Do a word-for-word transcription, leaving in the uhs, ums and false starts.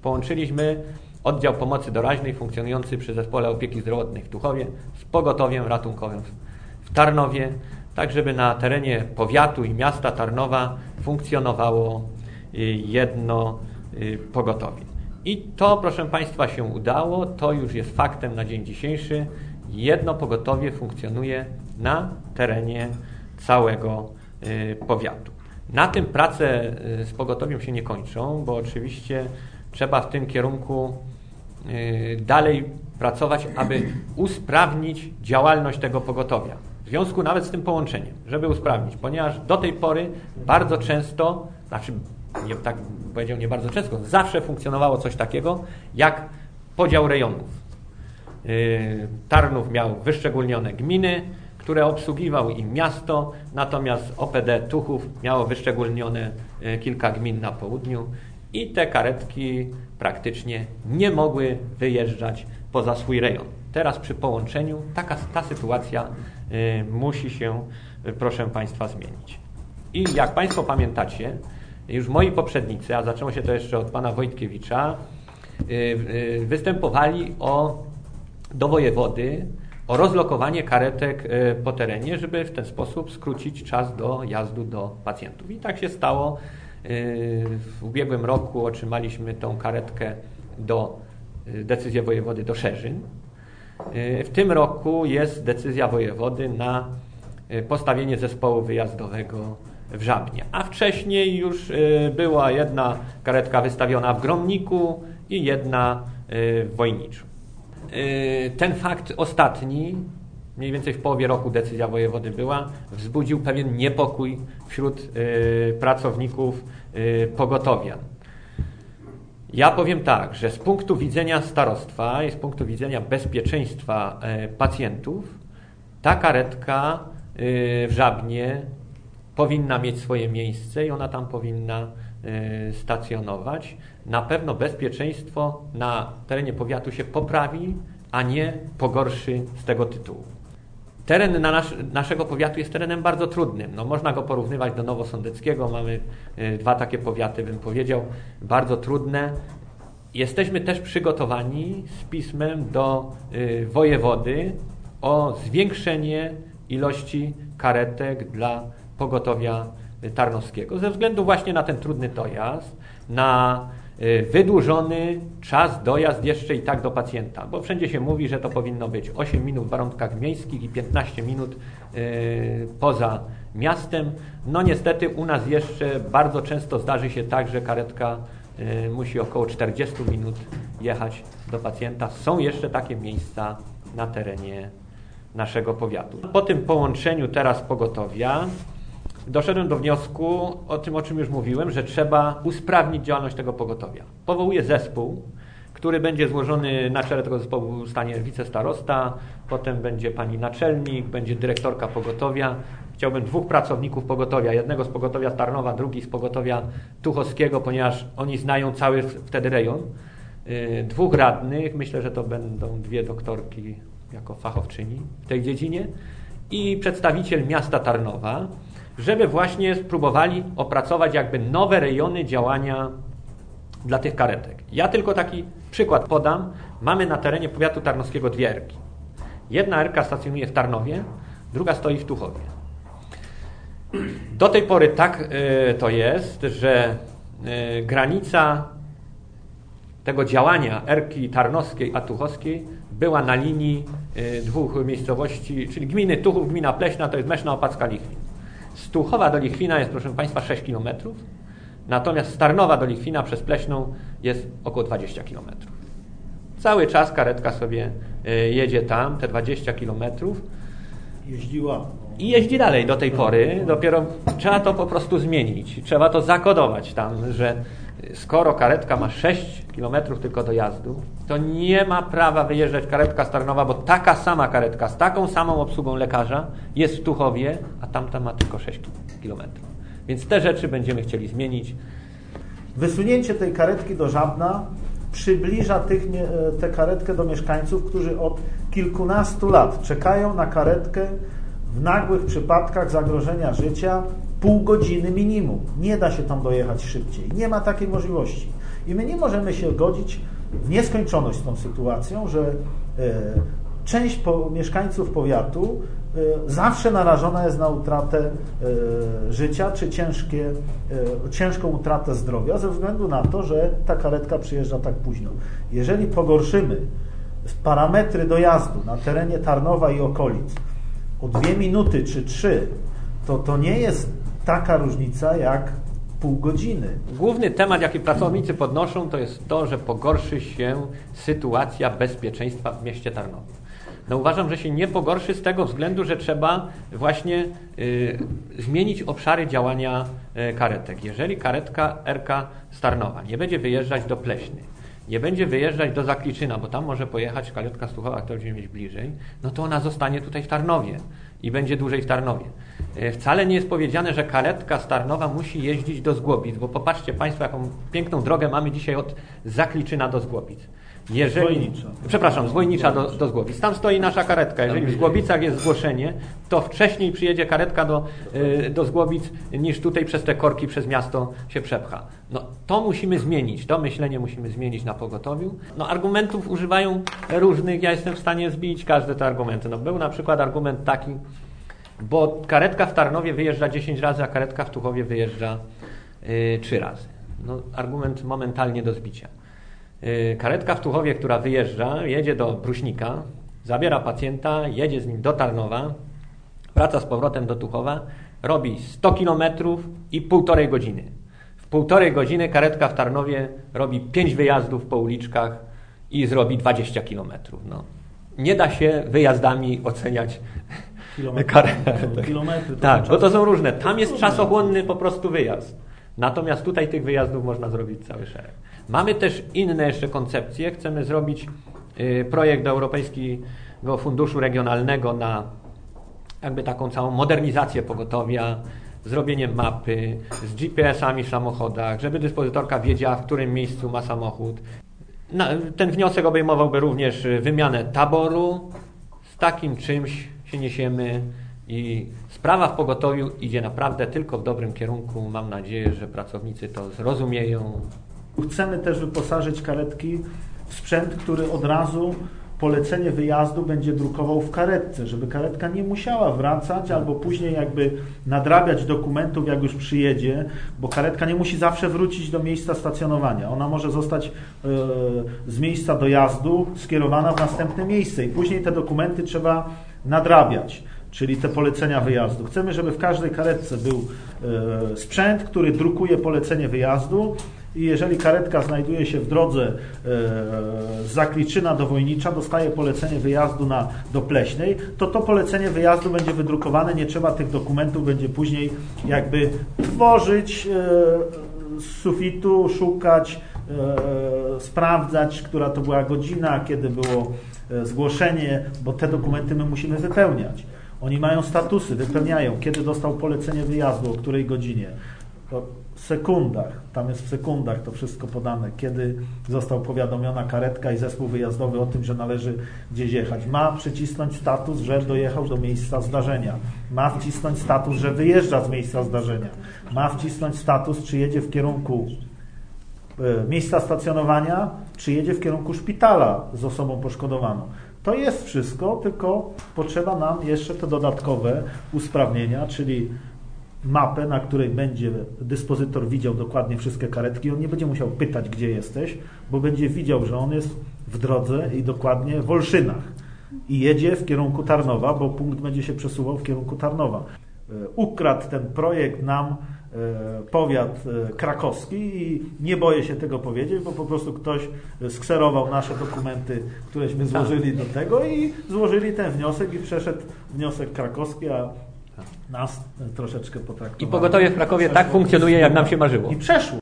połączyliśmy oddział pomocy doraźnej funkcjonujący przy Zespole Opieki Zdrowotnej w Tuchowie z pogotowiem ratunkowym w Tarnowie, tak żeby na terenie powiatu i miasta Tarnowa funkcjonowało jedno pogotowie. I to, proszę Państwa, się udało, to już jest faktem na dzień dzisiejszy. Jedno pogotowie funkcjonuje na terenie całego powiatu. Na tym prace z pogotowiem się nie kończą, bo oczywiście trzeba w tym kierunku dalej pracować, aby usprawnić działalność tego pogotowia. W związku nawet z tym połączeniem, żeby usprawnić, ponieważ do tej pory bardzo często, znaczy nie, tak powiedział nie bardzo często, zawsze funkcjonowało coś takiego jak podział rejonów. Tarnów miał wyszczególnione gminy, które obsługiwał im miasto, natomiast O P D Tuchów miało wyszczególnione kilka gmin na południu i te karetki praktycznie nie mogły wyjeżdżać poza swój rejon. Teraz przy połączeniu taka, ta sytuacja y, musi się, y, proszę Państwa, zmienić. I jak Państwo pamiętacie, już moi poprzednicy, a zaczęło się to jeszcze od pana Wojtkiewicza, y, y, występowali o, do wojewody o rozlokowanie karetek y, po terenie, żeby w ten sposób skrócić czas dojazdu do pacjentów. I tak się stało. W ubiegłym roku otrzymaliśmy tą karetkę do decyzję wojewody do Szerzyn. W tym roku jest decyzja wojewody na postawienie zespołu wyjazdowego w Żabnie. A wcześniej już była jedna karetka wystawiona w Gromniku i jedna w Wojniczu. Ten fakt ostatni, mniej więcej w połowie roku decyzja wojewody była, wzbudził pewien niepokój wśród y, pracowników y, pogotowia. Ja powiem tak, że z punktu widzenia starostwa i z punktu widzenia bezpieczeństwa y, pacjentów ta karetka y, w Żabnie powinna mieć swoje miejsce i ona tam powinna y, stacjonować. Na pewno bezpieczeństwo na terenie powiatu się poprawi, a nie pogorszy z tego tytułu. Teren na nasz, naszego powiatu jest terenem bardzo trudnym. No, można go porównywać do Nowosądeckiego. Mamy y, dwa takie powiaty, bym powiedział, bardzo trudne. Jesteśmy też przygotowani z pismem do y, wojewody o zwiększenie ilości karetek dla pogotowia tarnowskiego. Ze względu właśnie na ten trudny dojazd, na wydłużony czas dojazd jeszcze i tak do pacjenta, bo wszędzie się mówi, że to powinno być osiem minut w warunkach miejskich i piętnaście minut yy, poza miastem. No niestety u nas jeszcze bardzo często zdarzy się tak, że karetka yy, musi około czterdzieści minut jechać do pacjenta. Są jeszcze takie miejsca na terenie naszego powiatu. Po tym połączeniu teraz pogotowia doszedłem do wniosku o tym, o czym już mówiłem, że trzeba usprawnić działalność tego pogotowia. Powołuję zespół, który będzie złożony, na czele tego zespołu stanie wicestarosta, potem będzie pani naczelnik, będzie dyrektorka pogotowia. Chciałbym dwóch pracowników pogotowia, jednego z pogotowia Tarnowa, drugi z pogotowia tuchowskiego, ponieważ oni znają cały wtedy rejon. Dwóch radnych, myślę, że to będą dwie doktorki jako fachowczyni w tej dziedzinie i przedstawiciel miasta Tarnowa, żeby właśnie spróbowali opracować jakby nowe rejony działania dla tych karetek. Ja tylko taki przykład podam. Mamy na terenie powiatu tarnowskiego dwie erki. Jedna erka stacjonuje w Tarnowie, druga stoi w Tuchowie. Do tej pory tak y, to jest, że y, granica tego działania erki tarnowskiej a tuchowskiej była na linii y, dwóch miejscowości, czyli gminy Tuchów, gmina Pleśna, to jest Meszna Opacka, Lichwin. Z Tuchowa do Lichwina jest, proszę Państwa, sześć kilometrów, natomiast z Tarnowa do Lichwina przez Pleśną jest około dwadzieścia kilometrów. Cały czas karetka sobie jedzie tam, te dwadzieścia kilometrów. Jeździła. I jeździ dalej do tej pory. Dopiero trzeba to po prostu zmienić. Trzeba to zakodować tam, że skoro karetka ma sześć kilometrów tylko do jazdu, to nie ma prawa wyjeżdżać karetka z Tarnowa, bo taka sama karetka z taką samą obsługą lekarza jest w Tuchowie, a tamta ma tylko sześć kilometrów. Więc te rzeczy będziemy chcieli zmienić. Wysunięcie tej karetki do Żabna przybliża tych, tę karetkę do mieszkańców, którzy od kilkunastu lat czekają na karetkę w nagłych przypadkach zagrożenia życia pół godziny minimum. Nie da się tam dojechać szybciej. Nie ma takiej możliwości. I my nie możemy się godzić w nieskończoność z tą sytuacją, że część po, mieszkańców powiatu zawsze narażona jest na utratę życia czy ciężkie, ciężką utratę zdrowia ze względu na to, że ta karetka przyjeżdża tak późno. Jeżeli pogorszymy parametry dojazdu na terenie Tarnowa i okolic o dwie minuty czy trzy, to to nie jest taka różnica jak pół godziny. Główny temat, jaki pracownicy podnoszą, to jest to, że pogorszy się sytuacja bezpieczeństwa w mieście Tarnowie. No uważam, że się nie pogorszy z tego względu, że trzeba właśnie y, zmienić obszary działania y, karetek. Jeżeli karetka R K z Tarnowa nie będzie wyjeżdżać do Pleśny, nie będzie wyjeżdżać do Zakliczyna, bo tam może pojechać karetka z Tuchowa, która będzie mieć bliżej, no to ona zostanie tutaj w Tarnowie i będzie dłużej w Tarnowie. Wcale nie jest powiedziane, że karetka z Tarnowa musi jeździć do Zgłobic, bo popatrzcie Państwo, jaką piękną drogę mamy dzisiaj od Zakliczyna do Zgłobic. Jeżeli, Zwojnicza. Przepraszam, z Wojnicza do, do Zgłobic. Tam stoi nasza karetka. Jeżeli w Zgłobicach jest zgłoszenie, to wcześniej przyjedzie karetka do, yy, do Zgłobic, niż tutaj przez te korki, przez miasto się przepcha. No, to musimy zmienić. To myślenie musimy zmienić na pogotowiu. No, argumentów używają różnych. Ja jestem w stanie zbić każde te argumenty. No, był na przykład argument taki, bo karetka w Tarnowie wyjeżdża dziesięć razy, a karetka w Tuchowie wyjeżdża yy, trzy razy. No, argument momentalnie do zbicia. Karetka w Tuchowie, która wyjeżdża, jedzie do Pruśnika, zabiera pacjenta, jedzie z nim do Tarnowa, wraca z powrotem do Tuchowa, robi sto kilometrów i półtorej godziny. W półtorej godziny karetka w Tarnowie robi pięć wyjazdów po uliczkach i zrobi dwadzieścia kilometrów. No. Nie da się wyjazdami oceniać karetek. Kilometry, to tak, bo to są różne. Tam jest czasochłonny po prostu wyjazd. Natomiast tutaj tych wyjazdów można zrobić cały szereg. Mamy też inne jeszcze koncepcje. Chcemy zrobić projekt do Europejskiego Funduszu Regionalnego na jakby taką całą modernizację pogotowia, zrobienie mapy z G P S-ami w samochodach, żeby dyspozytorka wiedziała, w którym miejscu ma samochód. Ten wniosek obejmowałby również wymianę taboru. Z takim czymś się niesiemy i sprawa w pogotowiu idzie naprawdę tylko w dobrym kierunku. Mam nadzieję, że pracownicy to zrozumieją. Chcemy też wyposażyć karetki w sprzęt, który od razu polecenie wyjazdu będzie drukował w karetce, żeby karetka nie musiała wracać albo później jakby nadrabiać dokumentów, jak już przyjedzie, bo karetka nie musi zawsze wrócić do miejsca stacjonowania. Ona może zostać yy, z miejsca dojazdu skierowana w następne miejsce i później te dokumenty trzeba nadrabiać, czyli te polecenia wyjazdu. Chcemy, żeby w każdej karetce był yy, sprzęt, który drukuje polecenie wyjazdu. I jeżeli karetka znajduje się w drodze z Zakliczyna do Wojnicza, dostaje polecenie wyjazdu na, do Pleśnej, to to polecenie wyjazdu będzie wydrukowane, nie trzeba tych dokumentów, będzie później jakby tworzyć z sufitu, szukać, sprawdzać, która to była godzina, kiedy było zgłoszenie, bo te dokumenty my musimy wypełniać. Oni mają statusy, wypełniają, kiedy dostał polecenie wyjazdu, o której godzinie. To w sekundach, tam jest w sekundach to wszystko podane, kiedy został powiadomiona karetka i zespół wyjazdowy o tym, że należy gdzieś jechać. Ma przycisnąć status, że dojechał do miejsca zdarzenia. Ma wcisnąć status, że wyjeżdża z miejsca zdarzenia. Ma wcisnąć status, czy jedzie w kierunku y, miejsca stacjonowania, czy jedzie w kierunku szpitala z osobą poszkodowaną. To jest wszystko, tylko potrzeba nam jeszcze te dodatkowe usprawnienia, czyli mapę, na której będzie dyspozytor widział dokładnie wszystkie karetki. On nie będzie musiał pytać, gdzie jesteś, bo będzie widział, że on jest w drodze i dokładnie w Olszynach i jedzie w kierunku Tarnowa, bo punkt będzie się przesuwał w kierunku Tarnowa. Ukradł ten projekt nam powiat krakowski i nie boję się tego powiedzieć, bo po prostu ktoś skserował nasze dokumenty, któreśmy złożyli do tego i złożyli ten wniosek i przeszedł wniosek krakowski, a nas troszeczkę potraktowano. I pogotowie w Krakowie tak funkcjonuje, jak nam się marzyło. I przeszło.